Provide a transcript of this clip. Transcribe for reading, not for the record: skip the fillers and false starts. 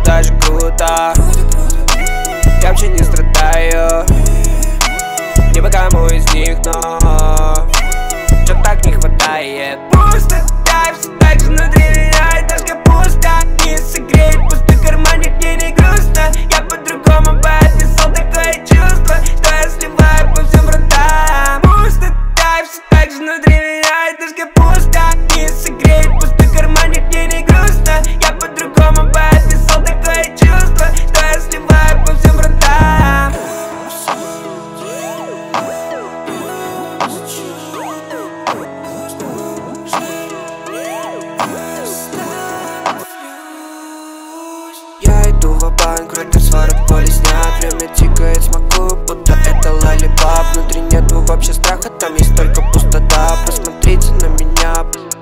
даже круто. Я вообще не страдаю, не по кому из них, но чё так не хватает. Пусто, да, все так же внутри меня, и даже пусто не согреет, пустой карманник, мне не грустно. Я по-другому бы описал такое чувство, что я сливаю по всем фронтам. Пусто, да, все так же внутри меня, и даже пусто не согреет, пустой карманник, мне не грустно. Я по-другому бы описал такое чувство, что я сливаю по всем фронтам. Я иду ва-банк, вроде 40 поле снят. Время тикает, смогу, будто это лолипап. Внутри нету вообще страха, там есть только пустота. Посмотрите на меня.